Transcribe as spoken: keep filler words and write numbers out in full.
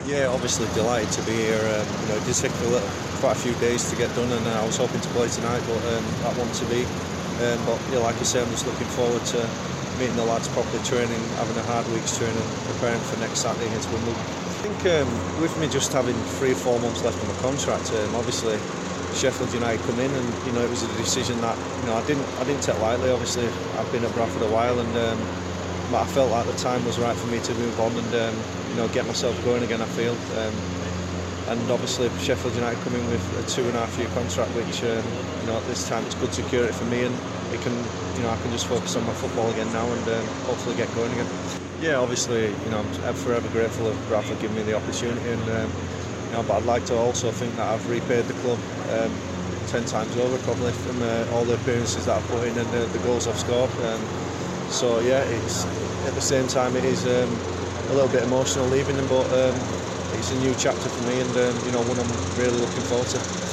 Yeah, obviously delighted to be here. Um, you know, it did take a little, quite a few days to get done, and uh, I was hoping to play tonight, but um, that wasn't to be. Um, but yeah, like I say, I'm just looking forward to meeting the lads, properly training, having a hard week's training, preparing for next Saturday against Wimbledon. I think um, with me just having three or four months left on the contract, um, obviously Sheffield United come in, and you know it was a decision that you know I didn't I didn't take lightly. Obviously, I've been at Bradford a while, and um, but I felt like the time was right for me to move on and um, you know get myself going again. I feel, um, and obviously Sheffield United come in with a two and a half year contract, which um, you know at this time it's good security for me, and it can you know I can just focus on my football again now and um, hopefully get going again. Yeah, obviously you know I'm forever grateful of Bradford giving me the opportunity, and um, you know, but I'd like to also think that I've repaid the club um, ten times over probably from uh, all the appearances that I've put in and uh, the goals I've scored. Um, so yeah, it's at the same time it is um, a little bit emotional leaving them, but um, it's a new chapter for me, and um, you know one I'm really looking forward to.